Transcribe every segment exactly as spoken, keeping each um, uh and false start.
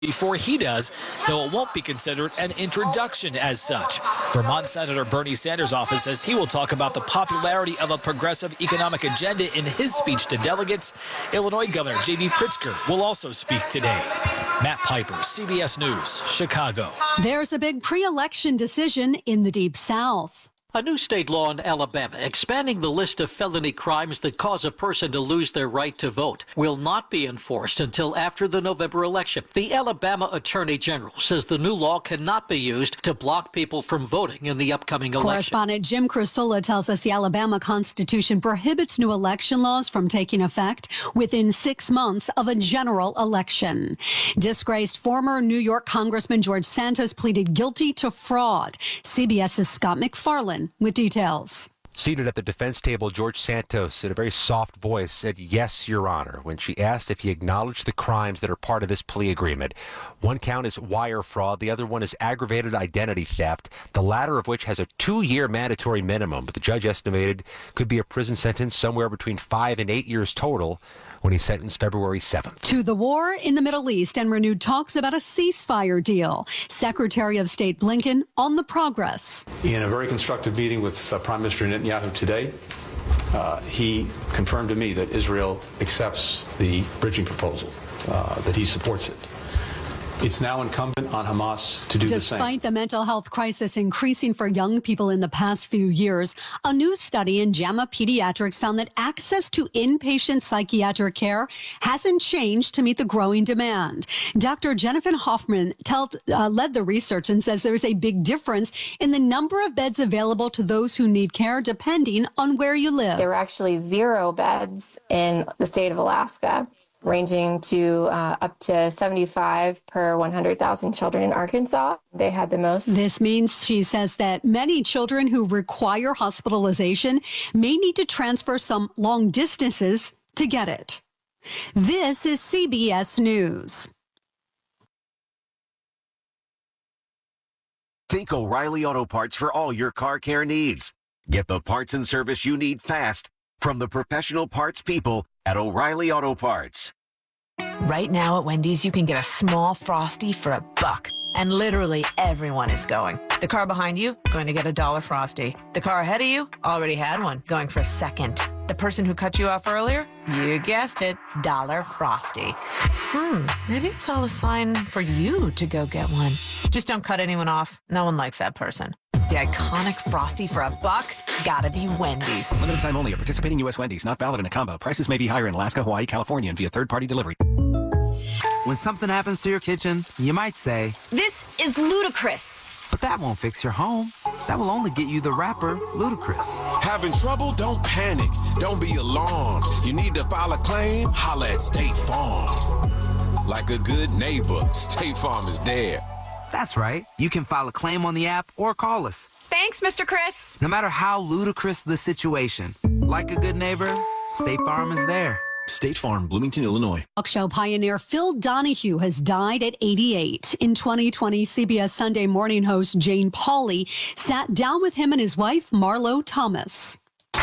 before he does, though it won't be considered an introduction as such. Vermont Senator Bernie Sanders' office says he will talk about the popularity of a progressive economic agenda in his speech to delegates. Illinois Governor J B Pritzker will also speak today. Matt Piper, C B S News, Chicago. There's a big pre-election decision in the Deep South. A new state law in Alabama expanding the list of felony crimes that cause a person to lose their right to vote will not be enforced until after the November election. The Alabama Attorney General says the new law cannot be used to block people from voting in the upcoming election. Correspondent Jim Crisula tells us the Alabama Constitution prohibits new election laws from taking effect within six months of a general election. Disgraced former New York Congressman George Santos pleaded guilty to fraud. CBS's Scott McFarland with details. Seated at the defense table, George Santos, in a very soft voice, said, "Yes, Your Honor," when she asked if he acknowledged the crimes that are part of this plea agreement. One count is wire fraud. The other one is aggravated identity theft, the latter of which has a two-year mandatory minimum, but the judge estimated could be a prison sentence somewhere between five and eight years total when he's sentenced February seventh. To the war in the Middle East and renewed talks about a ceasefire deal. Secretary of State Blinken on the progress. In a very constructive meeting with uh, Prime Minister Netanyahu today, uh, he confirmed to me that Israel accepts the bridging proposal, uh, that he supports it. It's now incumbent on Hamas to do the same. Despite the mental health crisis increasing for young people in the past few years, a new study in JAMA Pediatrics found that access to inpatient psychiatric care hasn't changed to meet the growing demand. Doctor Jennifer Hoffman told, uh, led the research and says there's a big difference in the number of beds available to those who need care depending on where you live. There were actually zero beds in the state of Alaska, ranging to uh, up to seventy-five per one hundred thousand children in Arkansas. They had the most. This means, she says, that many children who require hospitalization may need to transfer some long distances to get it. This is C B S News. Think O'Reilly Auto Parts for all your car care needs. Get the parts and service you need fast from the professional parts people at O'Reilly Auto Parts. Right now at Wendy's, you can get a small Frosty for a buck. And literally everyone is going. The car behind you, going to get a dollar Frosty. The car ahead of you, already had one, going for a second. The person who cut you off earlier, you guessed it, dollar Frosty. Hmm, maybe it's all a sign for you to go get one. Just don't cut anyone off. No one likes that person. The iconic Frosty for a buck, gotta be Wendy's. Limited time only at participating U S Wendy's. Not valid in a combo. Prices may be higher in Alaska, Hawaii, California, and via third-party delivery. When something happens to your kitchen, you might say, "This is ludicrous." But that won't fix your home. That will only get you the rapper, Ludacris. Having trouble? Don't panic. Don't be alarmed. You need to file a claim? Holla at State Farm. Like a good neighbor, State Farm is there. That's right. You can file a claim on the app or call us. Thanks, Mister Chris. No matter how ludicrous the situation, like a good neighbor, State Farm is there. State Farm, Bloomington, Illinois. Talk show pioneer Phil Donahue has died at eighty-eight. In twenty twenty, C B S Sunday morning host Jane Pauley sat down with him and his wife, Marlo Thomas.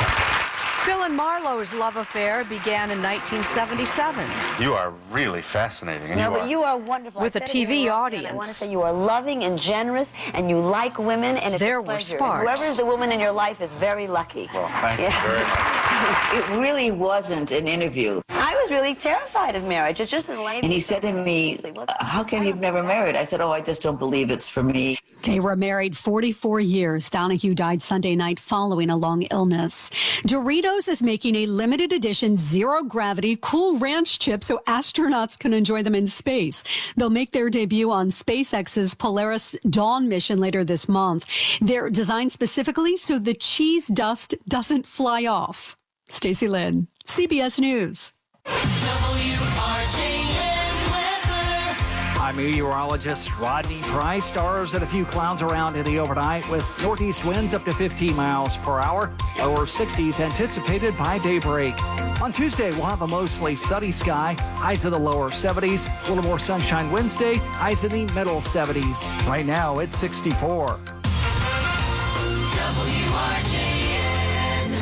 Phil and Marlo's love affair began in nineteen seventy-seven. You are really fascinating. No, you but are. you are wonderful. With a T V audience. I want to say you are loving and generous, and you like women, and it's there a pleasure. were sparks. Whoever is the woman in your life is very lucky. Well, thank yeah. you very much. It really wasn't an interview. I was really terrified of marriage. It's just a lame. And he said to me, "How come you've never married?" I said, "Oh, I just don't believe it's for me." They were married forty-four years. Donahue died Sunday night following a long illness. Doritos is making a limited edition zero-gravity Cool Ranch chip so astronauts can enjoy them in space. They'll make their debut on SpaceX's Polaris Dawn mission later this month. They're designed specifically so the cheese dust doesn't fly off. Stacey Lynn, C B S News. I'm meteorologist Rodney Price. Stars and a few clouds around in the overnight with northeast winds up to fifteen miles per hour. Lower sixties anticipated by daybreak. On Tuesday, we'll have a mostly sunny sky. Highs in the lower seventies. A little more sunshine Wednesday. Highs in the middle seventies. Right now, it's sixty-four. W R J N.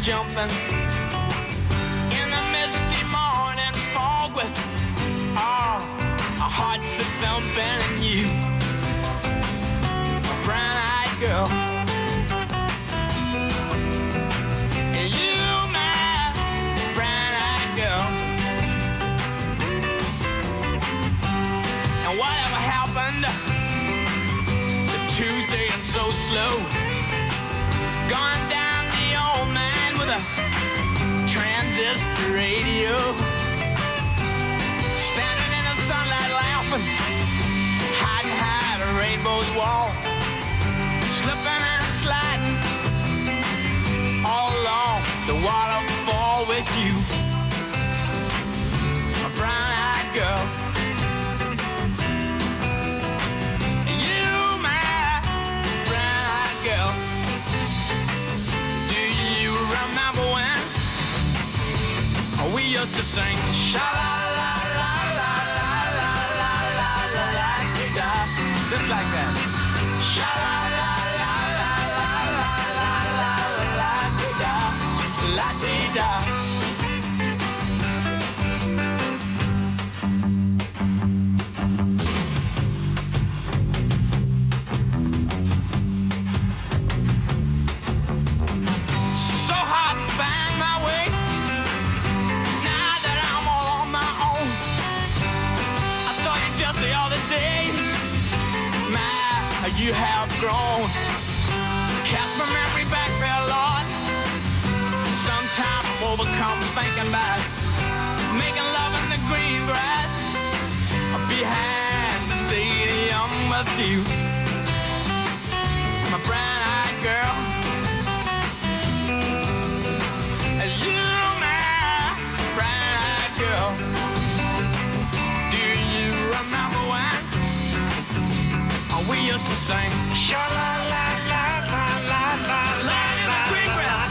jumping in the misty morning fog with all our hearts are thumping and you, a brown-eyed girl. You, my brown-eyed girl. And whatever happened to Tuesday and so slow? Gone down the old man with a transistor radio, standing in the sunlight laughing, hiding high at a rainbow's wall, slipping and sliding all along the waterfall with you, a brown-eyed girl. You, my brown-eyed girl. Do you remember when we used to sing sha la la la la la la la la la la da, just like that. Sha la la la la la la la la la la da, la da. So hard to find my way now that I'm all on my own. I saw you just the other day. My, you have grown. Cast my memory back there, Lord. Sometimes I'm overcome thinking about making love in the green grass behind the stadium with you, my brown-eyed girl. You, my brown-eyed girl. Do you remember when we used to sing sha la la la la la la la in the green grass?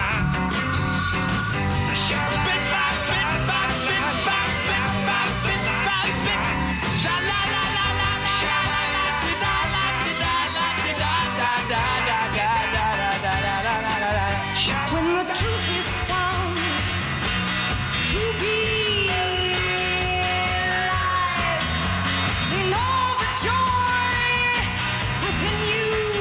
Bit by bit by bit by bit by bit by bit. Sha la la la la la la la la da la da la da da da da da da da da da da da. When the truth is found to be lies, and all the joy within you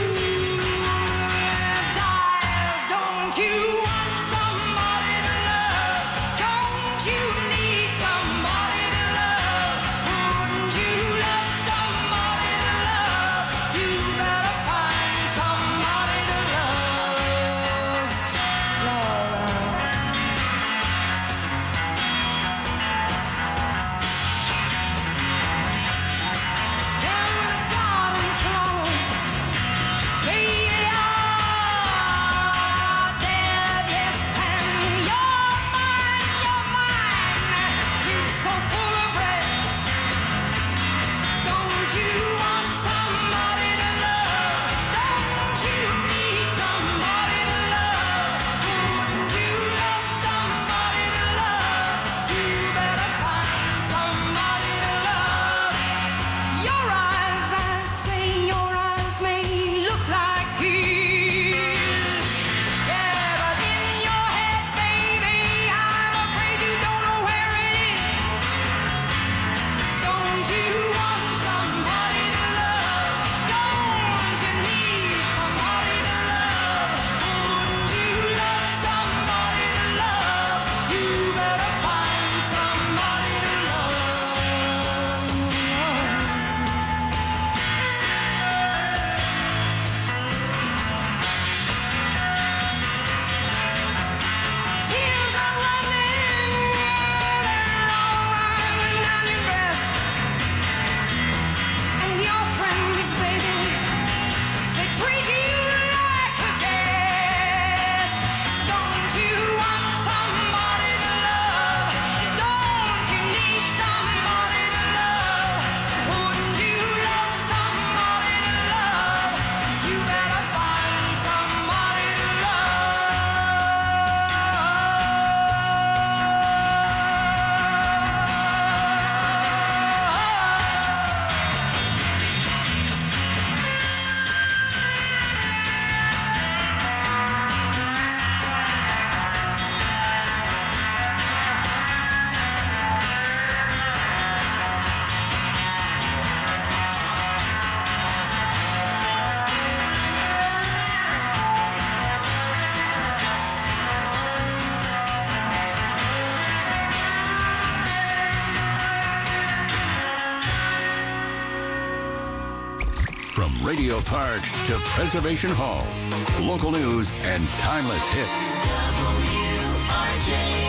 From Radio Park to Preservation Hall. Local news and timeless hits. W R J.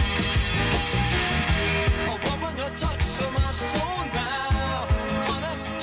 Touch of my soul now.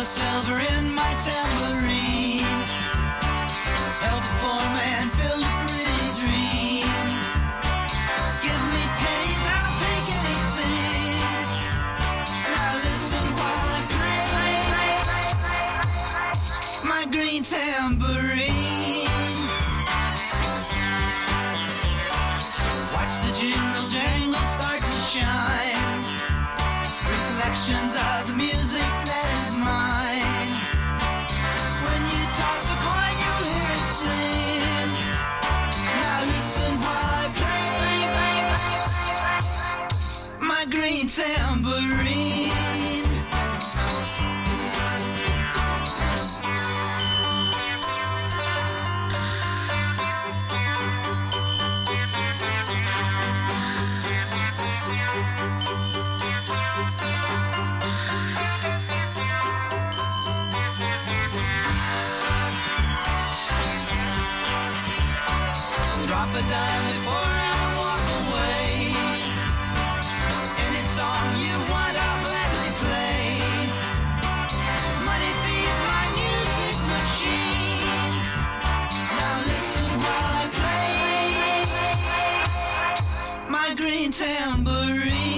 the silver in my tambourine. Help a poor man build a pretty dream. Give me pennies, I'll take anything. Now listen while I play my green tambourine. Watch the jingle jangle start to shine. Reflections of the music that is mine. When you toss a coin, you'll hear it sing. Now listen while I play my green tambourine. Drop a dime before I walk away. Any song you want, I'll gladly play. Money feeds my music machine. Now listen while I play my green tambourine.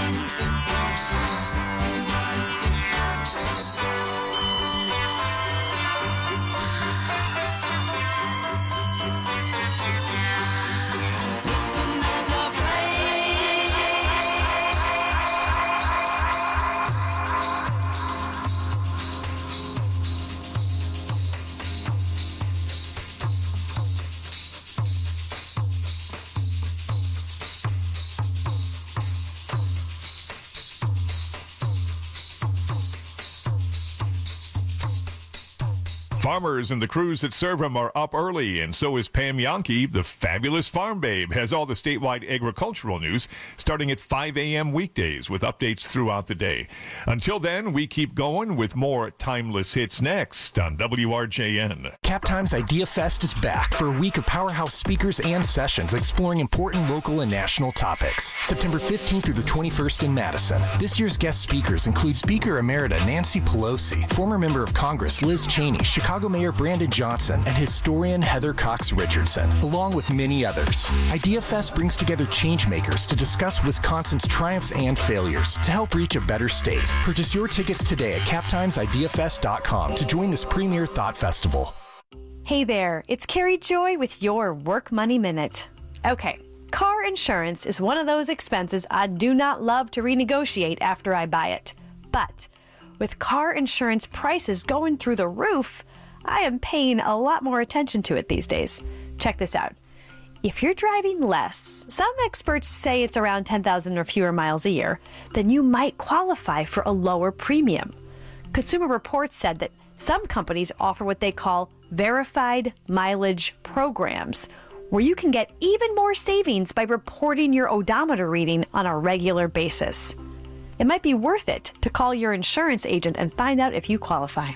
Farmers and the crews that serve them are up early, and so is Pam Yankee. The fabulous Farm Babe has all the statewide agricultural news starting at five a.m. weekdays with updates throughout the day. Until then, we keep going with more timeless hits next on W R J N. Cap Times Idea Fest is back for a week of powerhouse speakers and sessions exploring important local and national topics. September fifteenth through the twenty-first in Madison. This year's guest speakers include Speaker Emerita Nancy Pelosi, former member of Congress Liz Cheney, Chicago Mayor Brandon Johnson, and historian Heather Cox Richardson, along with many others. Idea Fest brings together changemakers to discuss Wisconsin's triumphs and failures to help reach a better state. Purchase your tickets today at cap times idea fest dot com to join this premier thought festival. Hey there, it's Carrie Joy with your Work Money Minute. Okay, car insurance is one of those expenses I do not love to renegotiate after I buy it. But with car insurance prices going through the roof, I am paying a lot more attention to it these days. Check this out. If you're driving less, some experts say it's around ten thousand or fewer miles a year, then you might qualify for a lower premium. Consumer Reports said that some companies offer what they call verified mileage programs, where you can get even more savings by reporting your odometer reading on a regular basis. It might be worth it to call your insurance agent and find out if you qualify.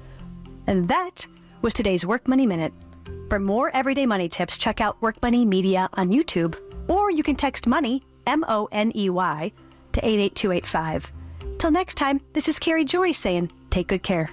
And that was today's Work Money Minute. For more everyday money tips, check out Work Money Media on YouTube, or you can text MONEY, M O N E Y, to eight eight two eight five. Till next time, this is Carrie Joy saying, take good care.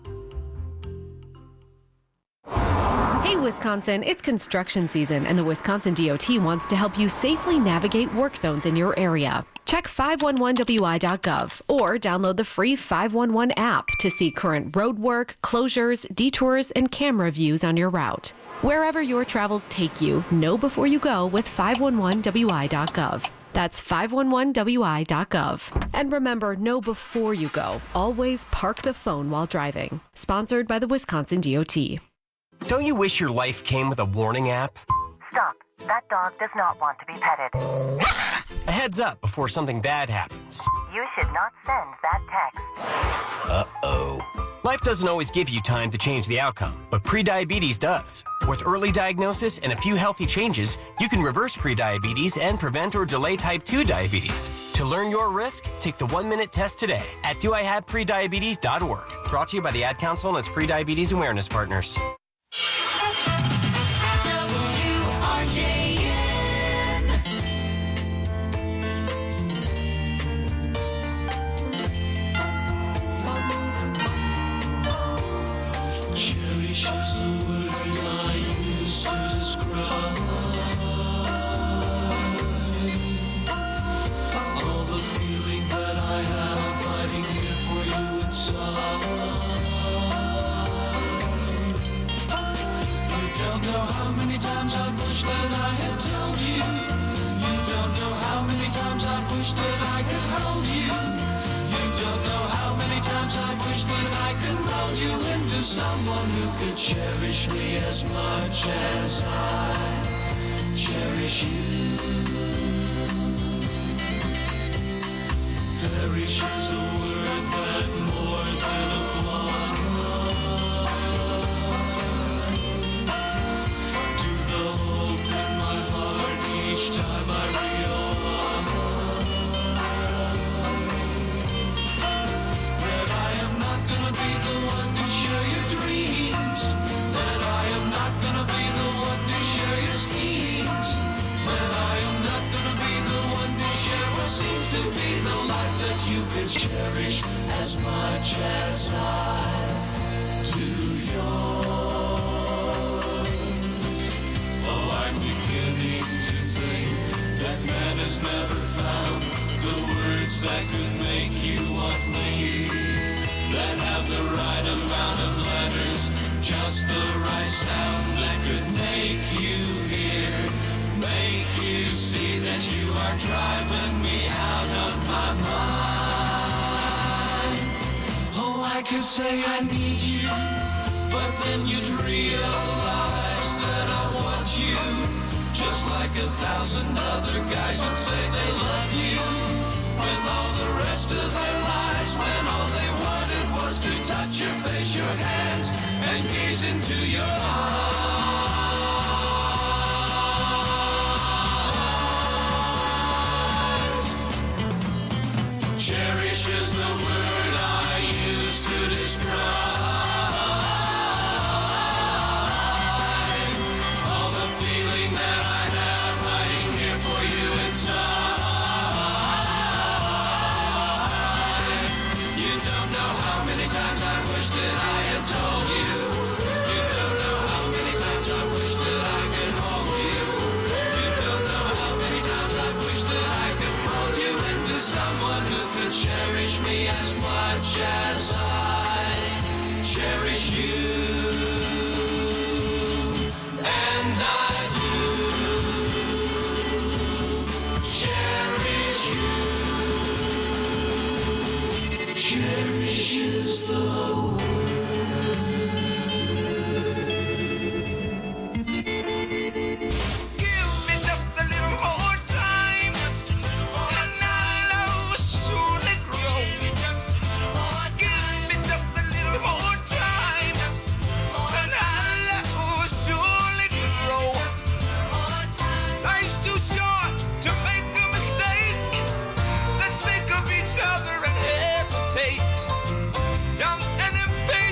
Hey Wisconsin, it's construction season and the Wisconsin D O T wants to help you safely navigate work zones in your area. Check five one one W I dot gov or download the free five one one app to see current road work, closures, detours, and camera views on your route. Wherever your travels take you, know before you go with five one one W I dot gov. That's five one one W I dot gov. And remember, know before you go. Always park the phone while driving. Sponsored by the Wisconsin D O T. Don't you wish your life came with a warning app? Stop. That dog does not want to be petted. A heads up before something bad happens. You should not send that text. Uh-oh. Life doesn't always give you time to change the outcome, but prediabetes does. With early diagnosis and a few healthy changes, you can reverse prediabetes and prevent or delay type two diabetes. To learn your risk, take the one-minute test today at do I have prediabetes dot org. Brought to you by the Ad Council and its Prediabetes Awareness Partners. Cherish is the word I use to describe all the feeling that I have fighting here for you inside. You don't know how many times I've wished that I had told you. You don't know how many times I've wished that I could hold you. You don't know how many times I've wished that I could mold you into someone who could cherish me as much as I cherish you. Perish is the word that more than applies to the hope in my heart each time I realize that I am not gonna be the one to share your dreams, that I am not gonna be the one to share your schemes, that I am not gonna be the one to share what seems to be the life that you could cherish as much as I do yours. Oh, I'm beginning to think that man has never found the words that could make you want me, that have the right amount of letters, just the right sound that could make you hear, make you see that you are driving me out of my mind. Oh, I could say I need you, but then you'd realize that I want you, just like a thousand other guys would say they love you, with all the rest of their lives, when all they wanted was to touch your face, your hands, and gaze into your eyes. Cherish is the word I use to describe all the feeling that I have hiding here for you inside. You don't know how many times I wish that I had told you. You don't know how many times I wish that I could hold you. You don't know how many times I wish that I could mold you into someone who could cherish me as much as I cherish you. And I do cherish you. Cherish is the young and impatient.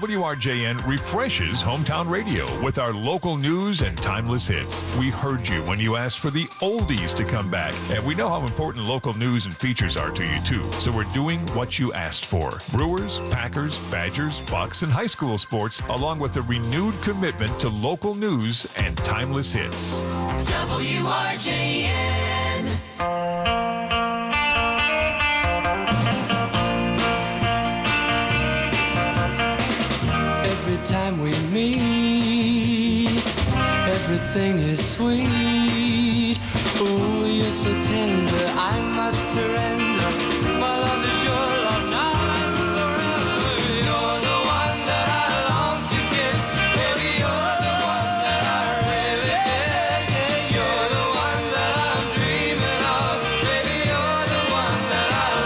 W R J N refreshes hometown radio with our local news and timeless hits. We heard you when you asked for the oldies to come back, and we know how important local news and features are to you too. So we're doing what you asked for. Brewers, Packers, Badgers, Bucks, and high school sports, along with a renewed commitment to local news and timeless hits. W R J N. Every time we meet, everything is sweet. Oh, you're so tender, I must surrender. My love is your love now and forever. You're the one that I long to kiss. Baby, you're the one that I really miss. You're the one that I'm dreaming of. Baby, you're the one that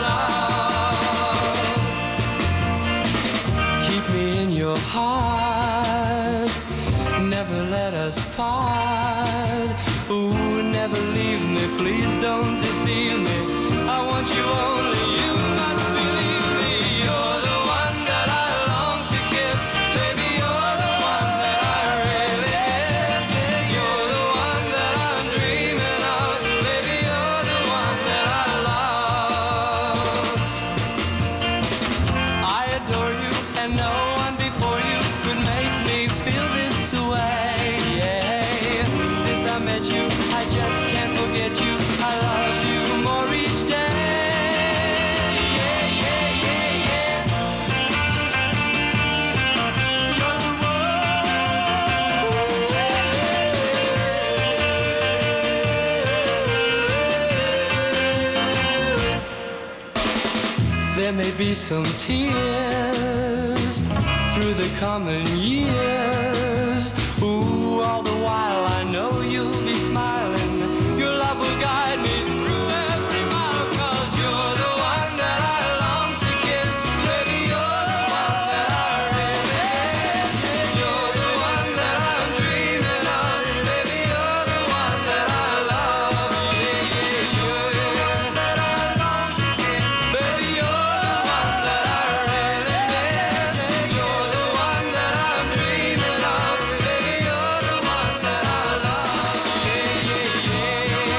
I love. Keep me in your heart, never let us part. Ooh, never leave me, please don't deceive me. I want you only, you must believe me. You're the one that I long to kiss. Baby, you're the one that I really miss. You're the one that I'm dreaming of. Baby, you're the one that I love. I adore you, and no one before you could make me feel this way. Yeah. Since I met you, I just can't forget you. I love you more each day. Yeah, yeah, yeah, yeah. You're the one. There may be some tears through the coming years. Ooh, all the while I know you'll be smiling. Your love will guide me through every mile. 'Cause you're the one that I long to kiss. Baby, you're the one that I really miss. You're the one that I'm dreaming of. Baby, you're the one that I love. Yeah, yeah, you're the one that I long to kiss. Baby, you're the one that I really miss. You're the one that I'm dreaming of. Baby, you're the one that I love. Yeah, yeah, yeah.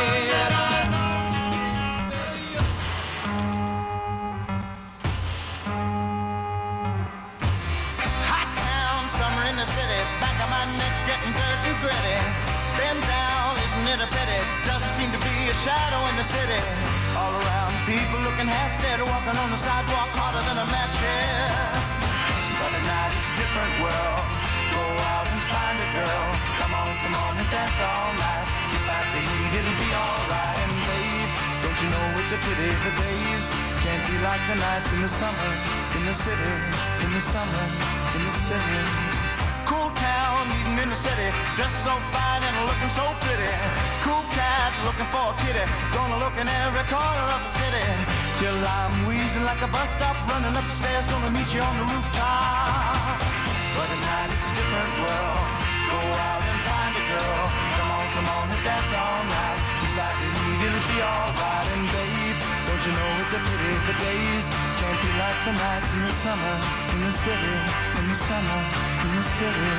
Hot town, summer in the city, back of my neck getting dirt and gritty. Been down, isn't it a pity? Doesn't seem to be a shadow in the city. All around, people looking half dead, walking on the sidewalk harder than a match here. But at night it's a different world. Go out and find a girl. Come on, come on and dance all night. Despite the heat, it'll be alright. And babe, don't you know it's a pity the days can't be like the nights in the summer, in the city, in the summer, in the city. Cool town, eating in the city, dressed so fine and looking so pretty. Cool cat, looking for a kitty, gonna look in every corner of the city. Till I'm wheezing like a bus stop, running up the stairs, gonna meet you on the rooftop. But at night it's a different world. Go out and find a girl. Come on, come on and dance all night. Despite the heat, it'll be alright. And babe, don't you know it's a pity the days can't be like the nights in the summer, in the city, in the summer, in the city.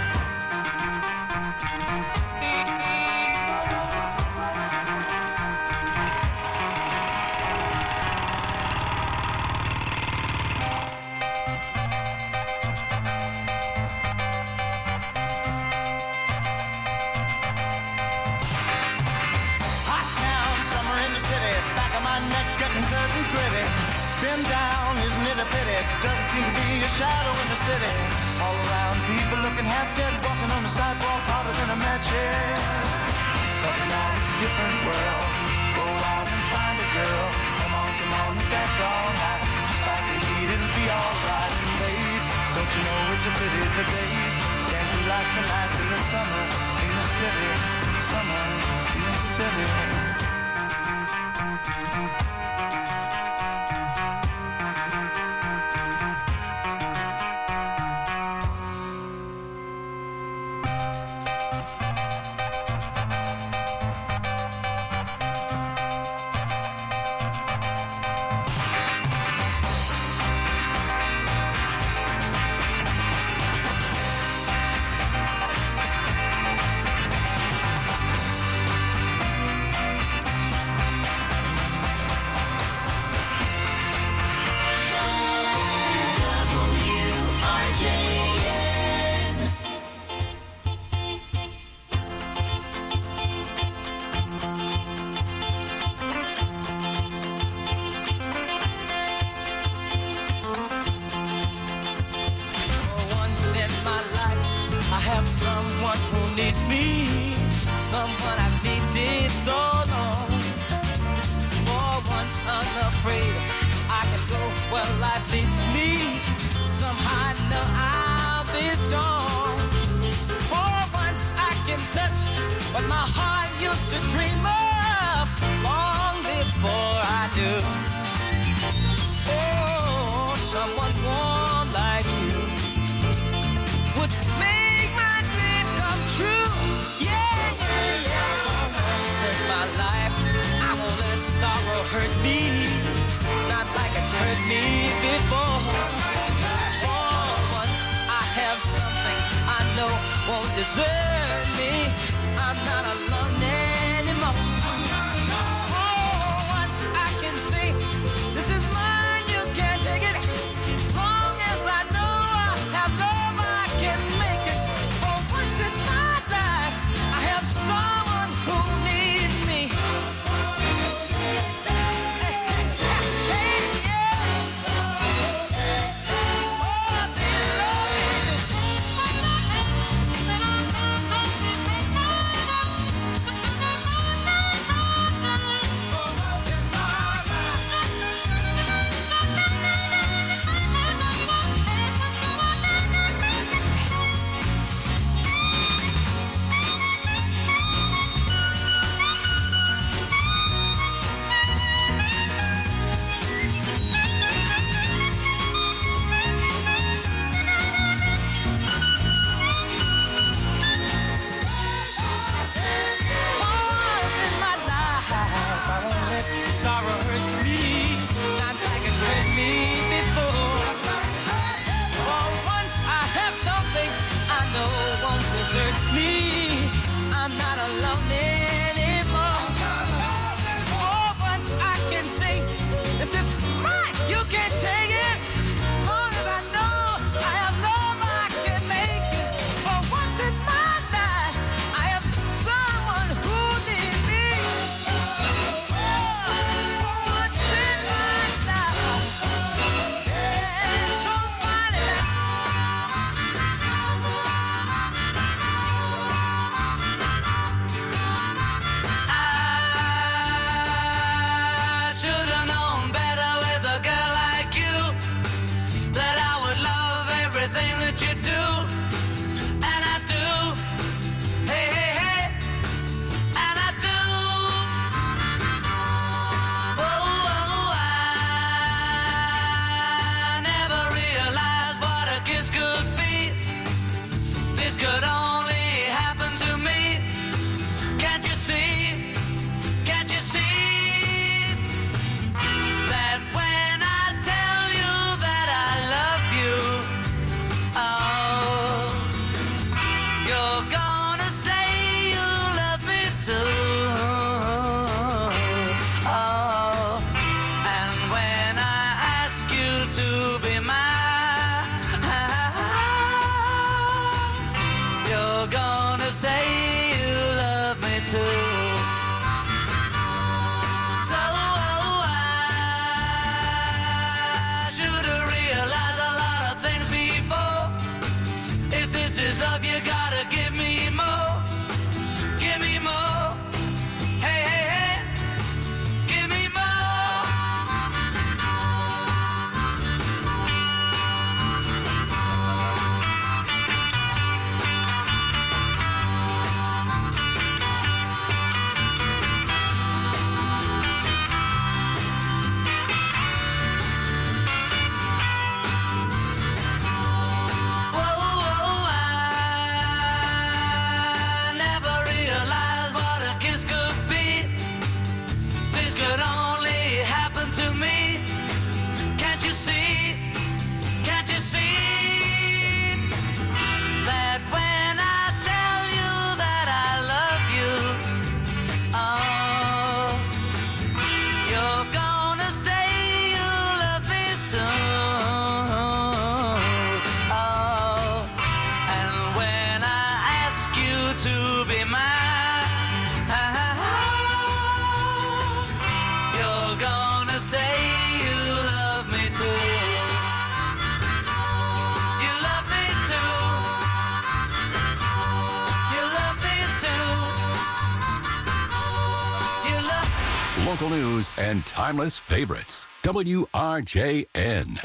Dirt and gritty, been down, isn't it a pity? Doesn't seem to be a shadow in the city. All around, people looking half dead, walking on the sidewalk harder than a match head. But now it's a different world. Go out and find a girl. Come on, come on and dance all night. Despite the heat, it'll be alright. And babe, don't you know it's a pity the days can't be like the nights in the summer, in the city, in the summer, in the city. in my life. I have someone who needs me, someone I've needed so long. For once unafraid, I can go where life leads me. Somehow I know I'll be strong. For once I can touch what my heart used to dream of long before I do. Oh, someone warm like you would make my dream come true. Yeah, yeah, yeah. Once in my life, I won't let sorrow hurt me, not like it's hurt me before. For once I have something I know won't desert me. I'm not alone anymore. Oh, once I can see this is mine, you can't take it. Long as I know I have love, I can make it. For once in my life, I have someone who needs me. Sorrow hurt me, not like it's hurt me before. For once I have something I know won't desert me. I'm not alone anymore. For once I can say, this is mine, you can't take it. Long as I know I have love, I can make it. For once in my life, I have someone who needs me. Could only happen to me. Can't you see? Can't you see that when I tell you that I love you, oh, you're gonna say you love me too. Oh, and when I ask you to be mine, you're gonna say you love me too. So I should have realized a lot of things before. If this is love, you gotta give me more. Give me more. Hey, hey, hey. Give me more. Whoa, whoa, I Local news and timeless favorites. W R J N.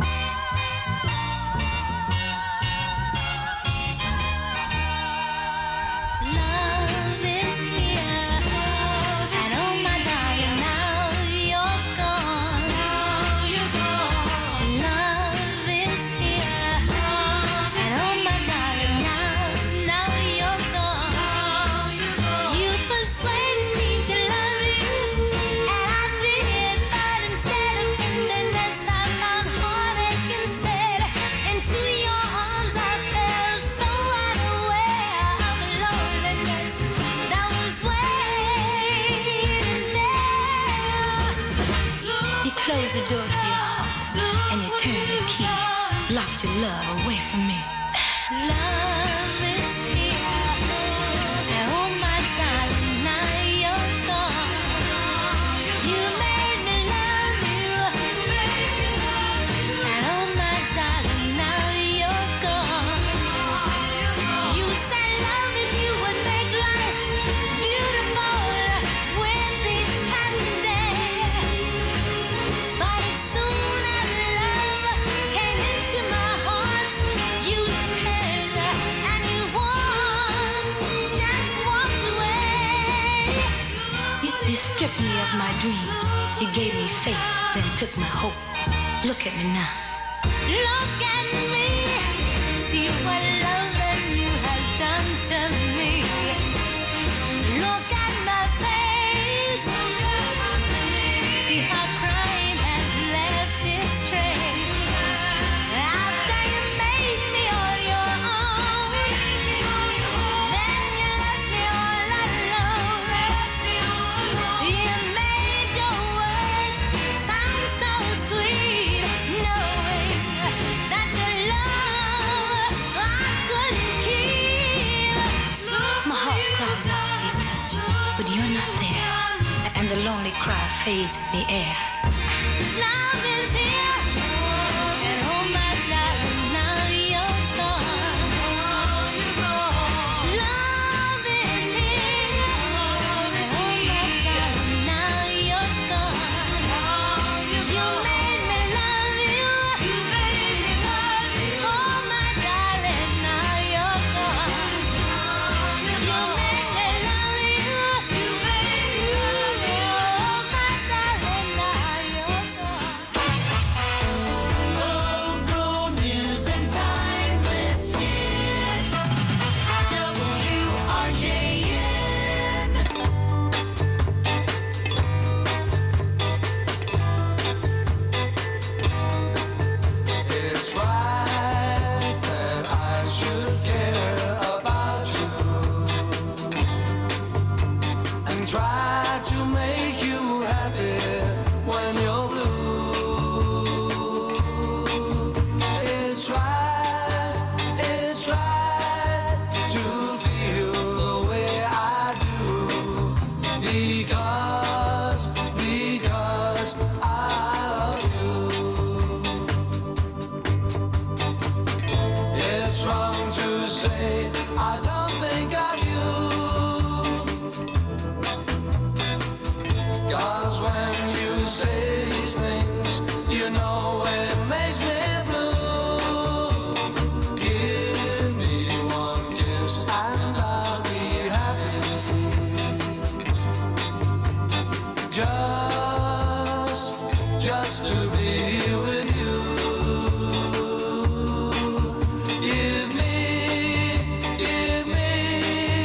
Close the door to your heart and you turn the key. Locked your love away from me. Love is here. Oh, my darling, now you're gone. You made me love you. And oh, my darling, now you're gone. You said loving you would make life beautiful with each passing day. But as soon as love came into my heart, you turned and you walked, just walked away. You, you stripped me of my dreams. You gave me faith, then took my hope. Look at me now. Look at me. See what loving you has done to me. Look at my face. See how crying has left its trace. After you made me all your own, then you left me all alone. You made your words sound so sweet, knowing that your love I couldn't keep. My heart cries out for your touch, but you're not there, and the lonely cry fades in the air. Love is here, and oh my darling, now you're gone. Love is here, and oh my darling, now you're gone. You made me love you. Oh my darling, now you're gone. You made me love you. Oh my darling, now you're gone. Local news and timeless hits. W R J N. It's right that I should care about you and try to make you happy when you're blue. It's right, it's right to feel the way I do because, because I love you. It's wrong to say I don't think of you, 'cause when you say these things, you know it makes me blue. Give me one kiss and I'll be happy. Just, just to be with you. Give me, give me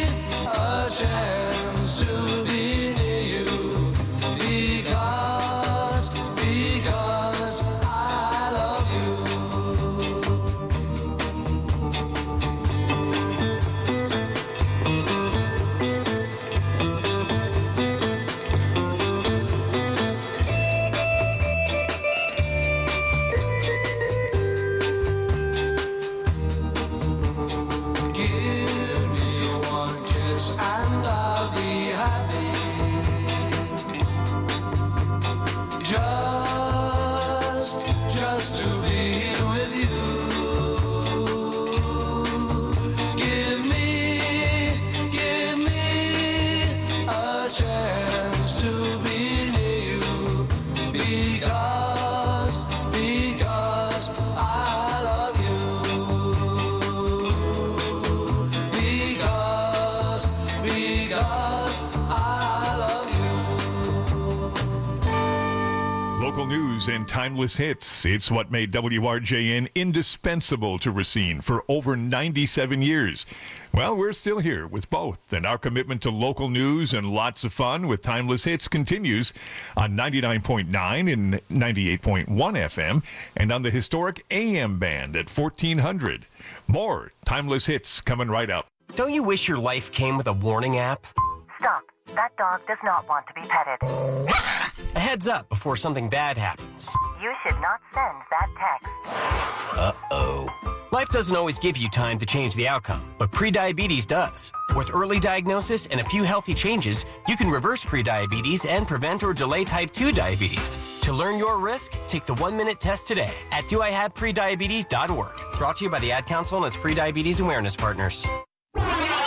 news and timeless hits. It's what made W R J N indispensable to Racine for over ninety-seven years. Well, we're still here with both, and our commitment to local news and lots of fun with timeless hits continues on ninety-nine point nine and ninety-eight point one F M and on the historic A M band at fourteen hundred. More timeless hits coming right up. Don't you wish your life came with a warning app? Stop. That dog does not want to be petted. A heads up before something bad happens. You should not send that text. Uh-oh. Life doesn't always give you time to change the outcome, but prediabetes does. With early diagnosis and a few healthy changes, you can reverse prediabetes and prevent or delay type two diabetes. To learn your risk, take the one-minute test today at do I have prediabetes dot org. Brought to you by the Ad Council and its Prediabetes Awareness Partners. W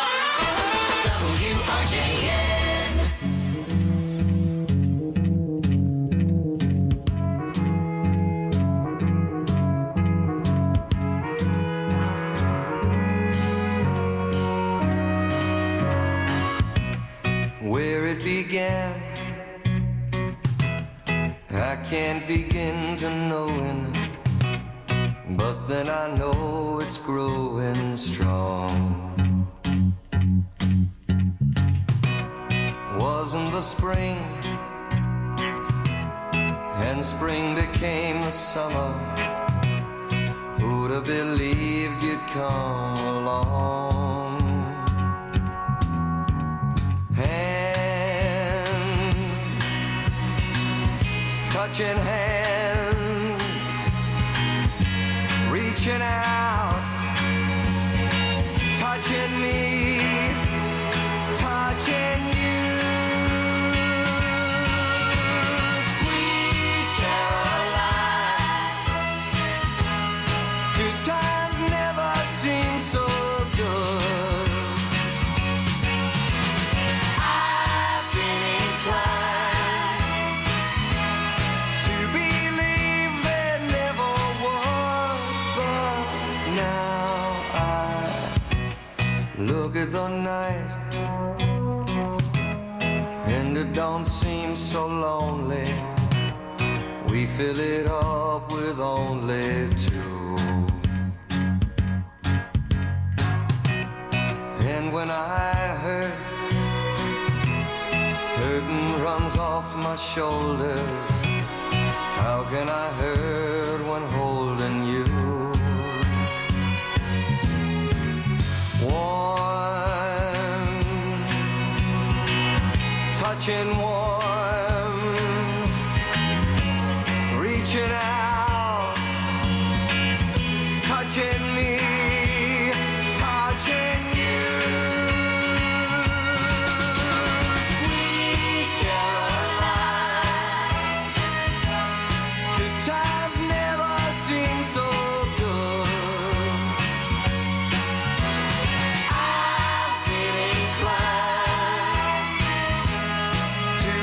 R J N. Where it began, I can't begin to knowing, but then I know it's growing strong. Wasn't the spring, and spring became the summer. Who'd have believed you'd come along? Hand, touching hands, reaching out, touching me, touching you. Sweet Caroline, good times never seem so good. I've been inclined to believe there never was, but now I look at the night and it don't seem so lonely. We fill it up with only two. And when I hurt, hurting runs off my shoulders. How can I hurt when holding you? Warm, touching warm, reaching out, touching me, touching you. Sweet Caroline, good times never seem so good. I've been inclined to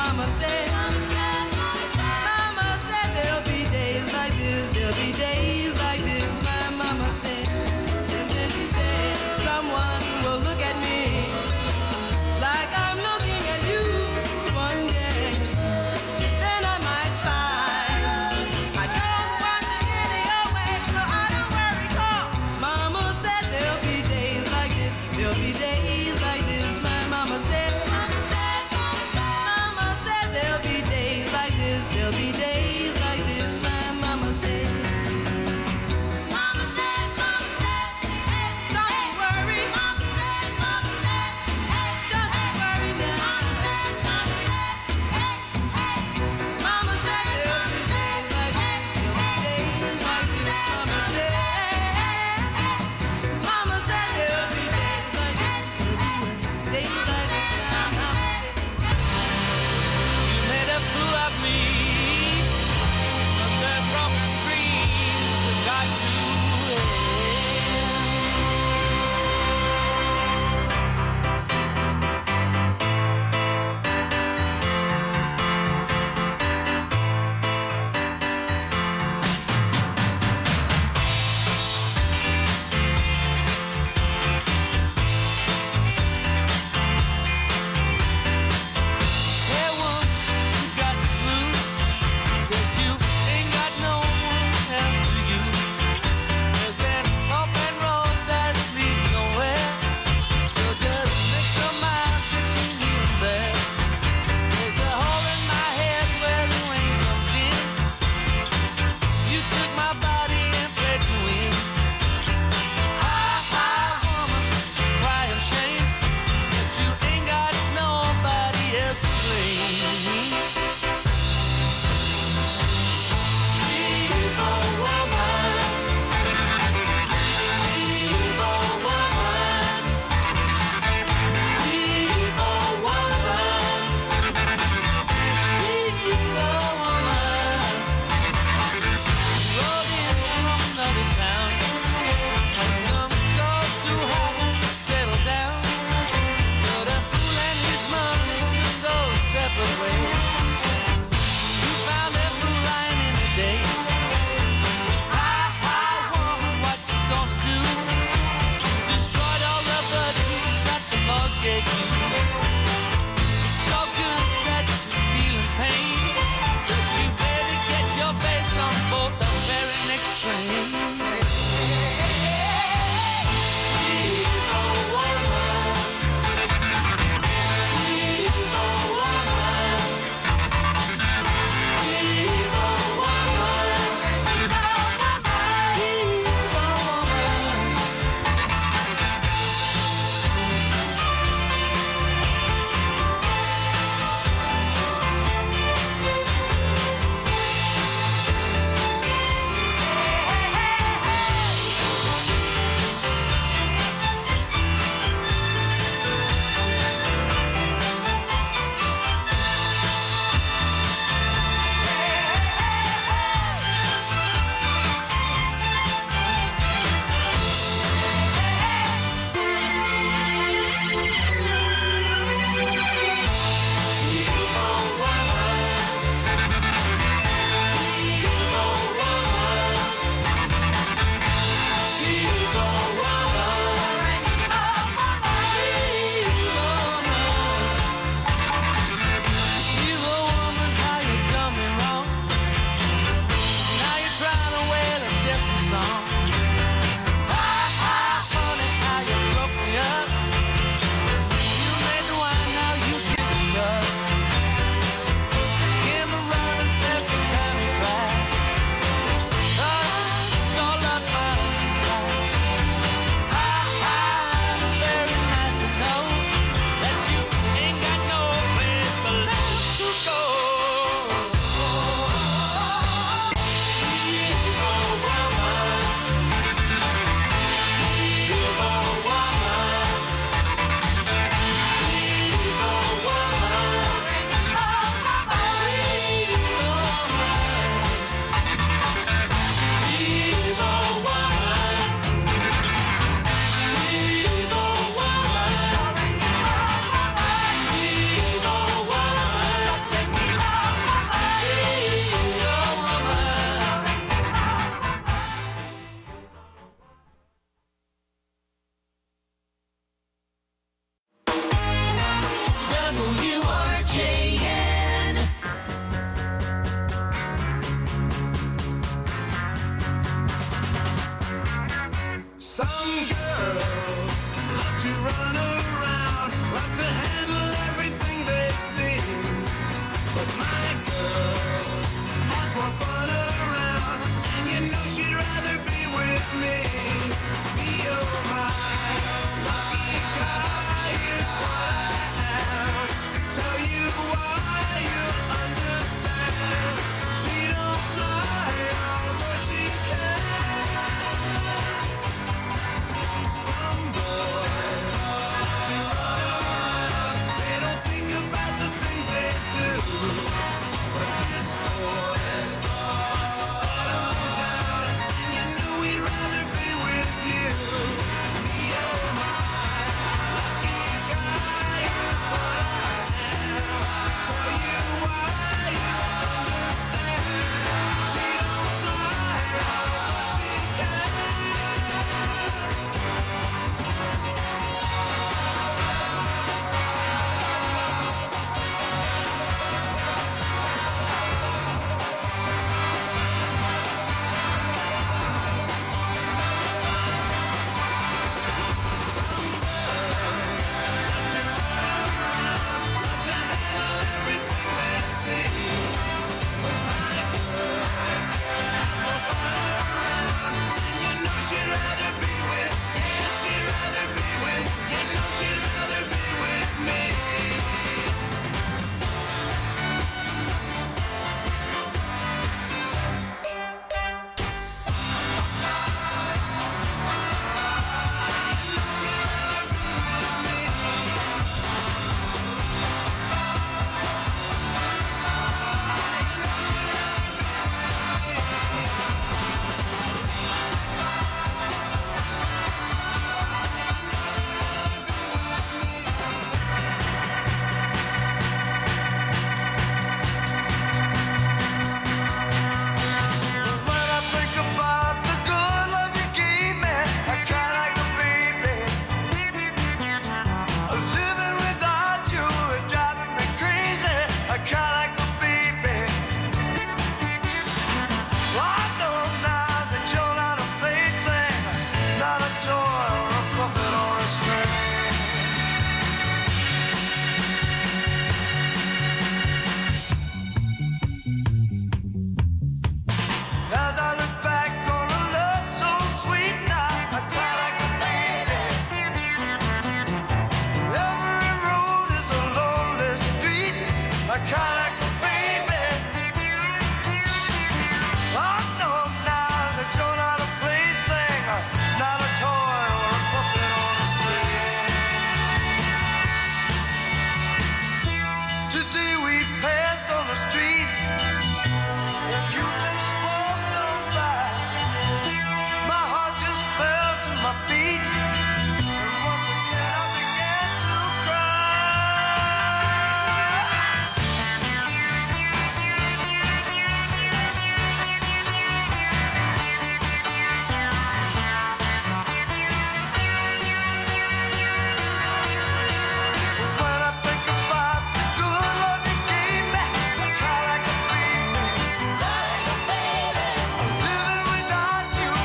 Mama said, Mama said, Mama said there'll be days like this, there'll be days